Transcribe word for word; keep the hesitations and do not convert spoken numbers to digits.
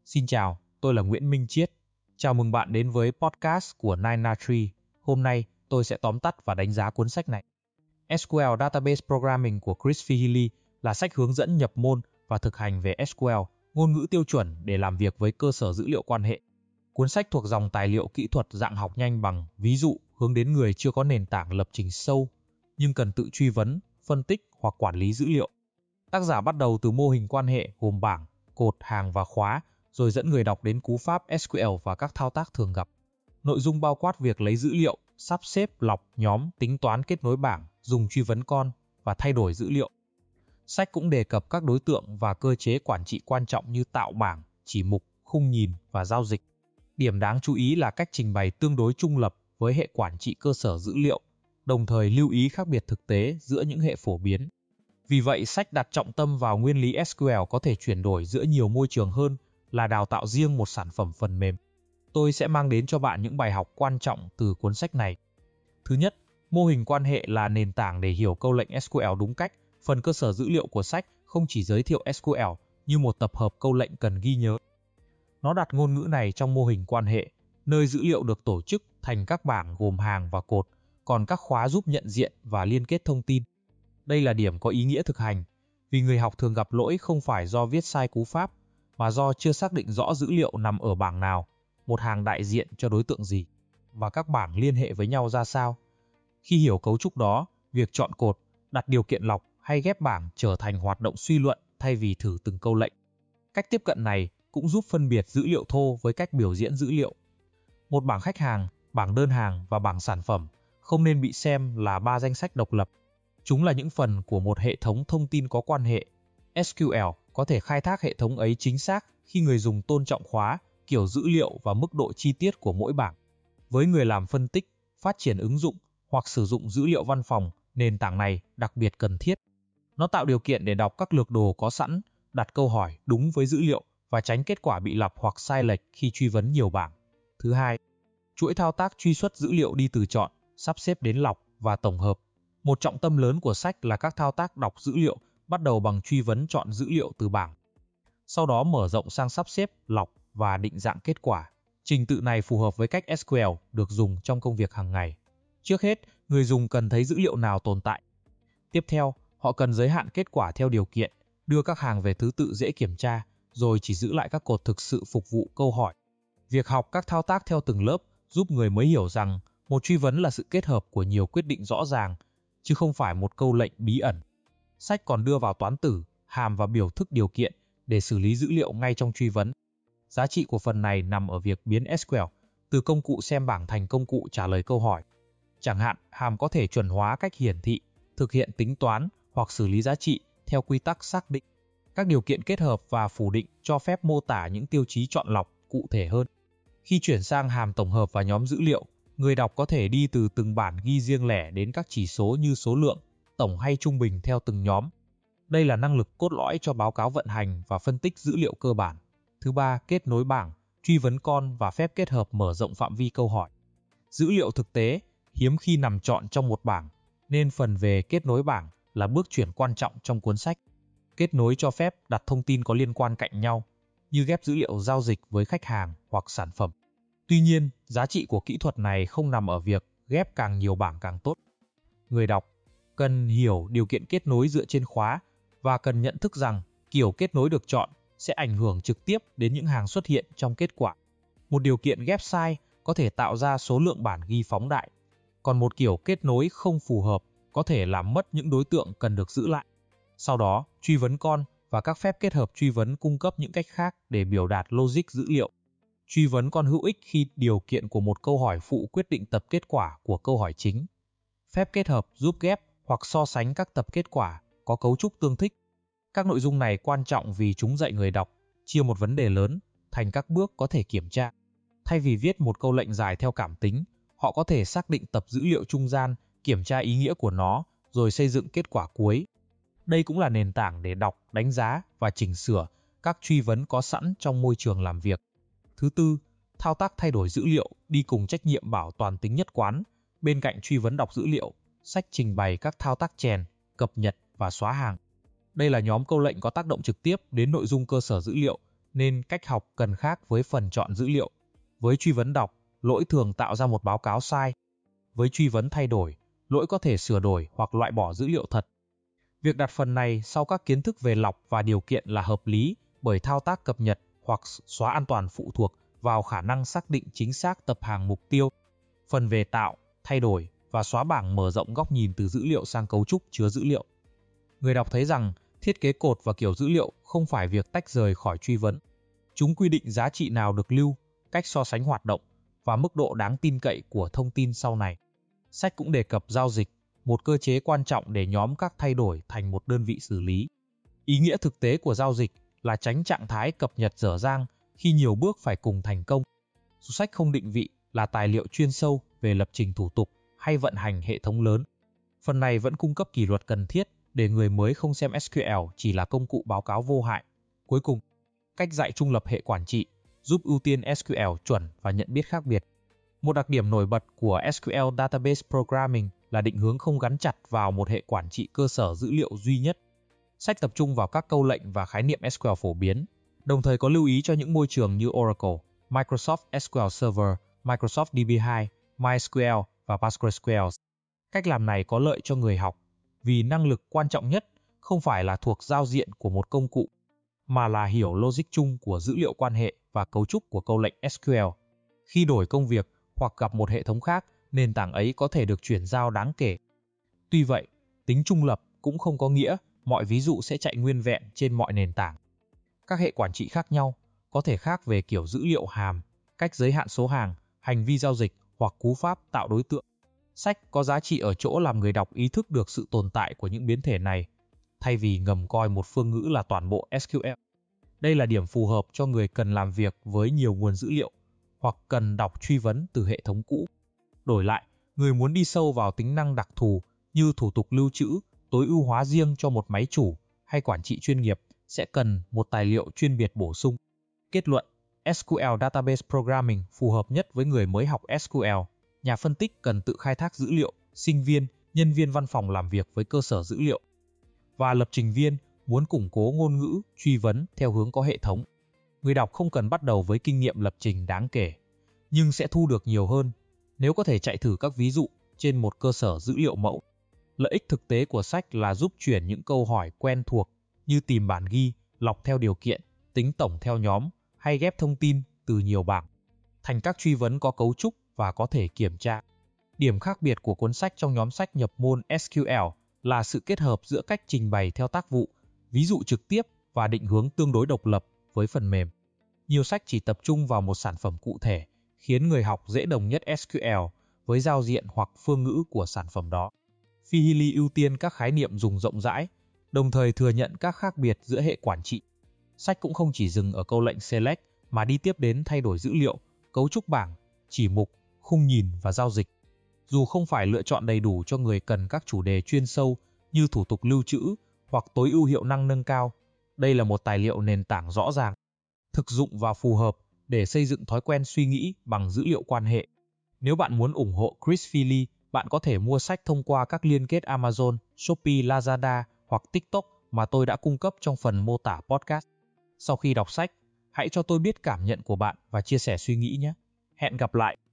Xin chào, tôi là Nguyễn Minh Chiết. Chào mừng bạn đến với podcast của nine a tree. Hôm nay, tôi sẽ tóm tắt và đánh giá cuốn sách này. ét quy lờ Database Programming của Chris Fihily là sách hướng dẫn nhập môn và thực hành về ét quy lờ, ngôn ngữ tiêu chuẩn để làm việc với cơ sở dữ liệu quan hệ. Cuốn sách thuộc dòng tài liệu kỹ thuật dạng học nhanh bằng ví dụ hướng đến người chưa có nền tảng lập trình sâu, nhưng cần tự truy vấn, phân tích hoặc quản lý dữ liệu. Tác giả bắt đầu từ mô hình quan hệ gồm bảng, cột, hàng và khóa, rồi dẫn người đọc đến cú pháp ét quy lờ và các thao tác thường gặp. Nội dung bao quát việc lấy dữ liệu, sắp xếp, lọc, nhóm, tính toán kết nối bảng, dùng truy vấn con và thay đổi dữ liệu. Sách cũng đề cập các đối tượng và cơ chế quản trị quan trọng như tạo bảng, chỉ mục, khung nhìn và giao dịch. Điểm đáng chú ý là cách trình bày tương đối trung lập với hệ quản trị cơ sở dữ liệu, đồng thời lưu ý khác biệt thực tế giữa những hệ phổ biến. Vì vậy, sách đặt trọng tâm vào nguyên lý ét quy lờ có thể chuyển đổi giữa nhiều môi trường hơn là đào tạo riêng một sản phẩm phần mềm. Tôi sẽ mang đến cho bạn những bài học quan trọng từ cuốn sách này. Thứ nhất, mô hình quan hệ là nền tảng để hiểu câu lệnh ét quy lờ đúng cách. Phần cơ sở dữ liệu của sách không chỉ giới thiệu ét quy lờ như một tập hợp câu lệnh cần ghi nhớ. Nó đặt ngôn ngữ này trong mô hình quan hệ, nơi dữ liệu được tổ chức thành các bảng gồm hàng và cột, còn các khóa giúp nhận diện và liên kết thông tin. Đây là điểm có ý nghĩa thực hành, vì người học thường gặp lỗi không phải do viết sai cú pháp, mà do chưa xác định rõ dữ liệu nằm ở bảng nào, một hàng đại diện cho đối tượng gì, và các bảng liên hệ với nhau ra sao. Khi hiểu cấu trúc đó, việc chọn cột, đặt điều kiện lọc hay ghép bảng trở thành hoạt động suy luận thay vì thử từng câu lệnh. Cách tiếp cận này cũng giúp phân biệt dữ liệu thô với cách biểu diễn dữ liệu. Một bảng khách hàng, bảng đơn hàng và bảng sản phẩm không nên bị xem là ba danh sách độc lập. Chúng là những phần của một hệ thống thông tin có quan hệ. ét quy lờ có thể khai thác hệ thống ấy chính xác khi người dùng tôn trọng khóa, kiểu dữ liệu và mức độ chi tiết của mỗi bảng. Với người làm phân tích, phát triển ứng dụng hoặc sử dụng dữ liệu văn phòng, nền tảng này đặc biệt cần thiết. Nó tạo điều kiện để đọc các lược đồ có sẵn, đặt câu hỏi đúng với dữ liệu và tránh kết quả bị lặp hoặc sai lệch khi truy vấn nhiều bảng. Thứ hai, chuỗi thao tác truy xuất dữ liệu đi từ chọn, sắp xếp đến lọc và tổng hợp. Một trọng tâm lớn của sách là các thao tác đọc dữ liệu bắt đầu bằng truy vấn chọn dữ liệu từ bảng. Sau đó mở rộng sang sắp xếp, lọc và định dạng kết quả. Trình tự này phù hợp với cách ét quy lờ được dùng trong công việc hàng ngày. Trước hết, người dùng cần thấy dữ liệu nào tồn tại. Tiếp theo, họ cần giới hạn kết quả theo điều kiện, đưa các hàng về thứ tự dễ kiểm tra, rồi chỉ giữ lại các cột thực sự phục vụ câu hỏi. Việc học các thao tác theo từng lớp giúp người mới hiểu rằng một truy vấn là sự kết hợp của nhiều quyết định rõ ràng, chứ không phải một câu lệnh bí ẩn. Sách còn đưa vào toán tử, hàm và biểu thức điều kiện để xử lý dữ liệu ngay trong truy vấn. Giá trị của phần này nằm ở việc biến ét quy lờ từ công cụ xem bảng thành công cụ trả lời câu hỏi. Chẳng hạn, hàm có thể chuẩn hóa cách hiển thị, thực hiện tính toán hoặc xử lý giá trị theo quy tắc xác định. Các điều kiện kết hợp và phủ định cho phép mô tả những tiêu chí chọn lọc cụ thể hơn. Khi chuyển sang hàm tổng hợp và nhóm dữ liệu, người đọc có thể đi từ từng bản ghi riêng lẻ đến các chỉ số như số lượng, tổng hay trung bình theo từng nhóm. Đây là năng lực cốt lõi cho báo cáo vận hành và phân tích dữ liệu cơ bản. Thứ ba, kết nối bảng, truy vấn con và phép kết hợp mở rộng phạm vi câu hỏi. Dữ liệu thực tế hiếm khi nằm trọn trong một bảng, nên phần về kết nối bảng là bước chuyển quan trọng trong cuốn sách. Kết nối cho phép đặt thông tin có liên quan cạnh nhau, như ghép dữ liệu giao dịch với khách hàng hoặc sản phẩm. Tuy nhiên, giá trị của kỹ thuật này không nằm ở việc ghép càng nhiều bảng càng tốt. Người đọc cần hiểu điều kiện kết nối dựa trên khóa và cần nhận thức rằng kiểu kết nối được chọn sẽ ảnh hưởng trực tiếp đến những hàng xuất hiện trong kết quả. Một điều kiện ghép sai có thể tạo ra số lượng bản ghi phóng đại, còn một kiểu kết nối không phù hợp có thể làm mất những đối tượng cần được giữ lại. Sau đó, truy vấn con và các phép kết hợp truy vấn cung cấp những cách khác để biểu đạt logic dữ liệu. Truy vấn con hữu ích khi điều kiện của một câu hỏi phụ quyết định tập kết quả của câu hỏi chính. Phép kết hợp giúp ghép hoặc so sánh các tập kết quả có cấu trúc tương thích. Các nội dung này quan trọng vì chúng dạy người đọc chia một vấn đề lớn thành các bước có thể kiểm tra. Thay vì viết một câu lệnh dài theo cảm tính, họ có thể xác định tập dữ liệu trung gian, kiểm tra ý nghĩa của nó, rồi xây dựng kết quả cuối. Đây cũng là nền tảng để đọc, đánh giá và chỉnh sửa các truy vấn có sẵn trong môi trường làm việc. Thứ tư, thao tác thay đổi dữ liệu đi cùng trách nhiệm bảo toàn tính nhất quán. Bên cạnh truy vấn đọc dữ liệu, sách trình bày các thao tác chèn, cập nhật và xóa hàng. Đây là nhóm câu lệnh có tác động trực tiếp đến nội dung cơ sở dữ liệu nên cách học cần khác với phần chọn dữ liệu. Với truy vấn đọc, lỗi thường tạo ra một báo cáo sai. Với truy vấn thay đổi, lỗi có thể sửa đổi hoặc loại bỏ dữ liệu thật. Việc đặt phần này sau các kiến thức về lọc và điều kiện là hợp lý bởi thao tác cập nhật hoặc xóa an toàn phụ thuộc vào khả năng xác định chính xác tập hàng mục tiêu. Phần về tạo, thay đổi và xóa bảng mở rộng góc nhìn từ dữ liệu sang cấu trúc chứa dữ liệu. Người đọc thấy rằng thiết kế cột và kiểu dữ liệu không phải việc tách rời khỏi truy vấn. Chúng quy định giá trị nào được lưu, cách so sánh hoạt động và mức độ đáng tin cậy của thông tin sau này. Sách cũng đề cập giao dịch, một cơ chế quan trọng để nhóm các thay đổi thành một đơn vị xử lý. Ý nghĩa thực tế của giao dịch là tránh trạng thái cập nhật dở dang khi nhiều bước phải cùng thành công. Dù sách không định vị là tài liệu chuyên sâu về lập trình thủ tục hay vận hành hệ thống lớn, phần này vẫn cung cấp kỷ luật cần thiết để người mới không xem ét quy lờ chỉ là công cụ báo cáo vô hại. Cuối cùng, cách dạy trung lập hệ quản trị giúp ưu tiên ét quy lờ chuẩn và nhận biết khác biệt. Một đặc điểm nổi bật của ét quy lờ Database Programming là định hướng không gắn chặt vào một hệ quản trị cơ sở dữ liệu duy nhất. Sách tập trung vào các câu lệnh và khái niệm ét quy lờ phổ biến, đồng thời có lưu ý cho những môi trường như Oracle, Microsoft ét quy lờ Server, Microsoft đê bê hai, MySQL và PostgreSQL. Cách làm này có lợi cho người học vì năng lực quan trọng nhất không phải là thuộc giao diện của một công cụ, mà là hiểu logic chung của dữ liệu quan hệ và cấu trúc của câu lệnh ét quy lờ. Khi đổi công việc hoặc gặp một hệ thống khác, nền tảng ấy có thể được chuyển giao đáng kể. Tuy vậy, tính trung lập cũng không có nghĩa mọi ví dụ sẽ chạy nguyên vẹn trên mọi nền tảng. Các hệ quản trị khác nhau có thể khác về kiểu dữ liệu hàm, cách giới hạn số hàng, hành vi giao dịch hoặc cú pháp tạo đối tượng. Sách có giá trị ở chỗ làm người đọc ý thức được sự tồn tại của những biến thể này, thay vì ngầm coi một phương ngữ là toàn bộ ét quy lờ. Đây là điểm phù hợp cho người cần làm việc với nhiều nguồn dữ liệu hoặc cần đọc truy vấn từ hệ thống cũ. Đổi lại, người muốn đi sâu vào tính năng đặc thù như thủ tục lưu trữ, tối ưu hóa riêng cho một máy chủ hay quản trị chuyên nghiệp sẽ cần một tài liệu chuyên biệt bổ sung. Kết luận, ét quy lờ Database Programming phù hợp nhất với người mới học ét quy lờ. Nhà phân tích cần tự khai thác dữ liệu, sinh viên, nhân viên văn phòng làm việc với cơ sở dữ liệu. Và lập trình viên muốn củng cố ngôn ngữ, truy vấn theo hướng có hệ thống. Người đọc không cần bắt đầu với kinh nghiệm lập trình đáng kể, nhưng sẽ thu được nhiều hơn nếu có thể chạy thử các ví dụ trên một cơ sở dữ liệu mẫu. Lợi ích thực tế của sách là giúp chuyển những câu hỏi quen thuộc như tìm bản ghi, lọc theo điều kiện, tính tổng theo nhóm hay ghép thông tin từ nhiều bảng thành các truy vấn có cấu trúc và có thể kiểm tra. Điểm khác biệt của cuốn sách trong nhóm sách nhập môn ét quy lờ là sự kết hợp giữa cách trình bày theo tác vụ, ví dụ trực tiếp và định hướng tương đối độc lập với phần mềm. Nhiều sách chỉ tập trung vào một sản phẩm cụ thể, khiến người học dễ đồng nhất ét quy lờ với giao diện hoặc phương ngữ của sản phẩm đó. Fihili ưu tiên các khái niệm dùng rộng rãi, đồng thời thừa nhận các khác biệt giữa hệ quản trị. Sách cũng không chỉ dừng ở câu lệnh select mà đi tiếp đến thay đổi dữ liệu, cấu trúc bảng, chỉ mục, khung nhìn và giao dịch. Dù không phải lựa chọn đầy đủ cho người cần các chủ đề chuyên sâu như thủ tục lưu trữ hoặc tối ưu hiệu năng nâng cao, đây là một tài liệu nền tảng rõ ràng, thực dụng và phù hợp để xây dựng thói quen suy nghĩ bằng dữ liệu quan hệ. Nếu bạn muốn ủng hộ Chris Fihli, bạn có thể mua sách thông qua các liên kết Amazon, Shopee, Lazada hoặc TikTok mà tôi đã cung cấp trong phần mô tả podcast. Sau khi đọc sách, hãy cho tôi biết cảm nhận của bạn và chia sẻ suy nghĩ nhé. Hẹn gặp lại!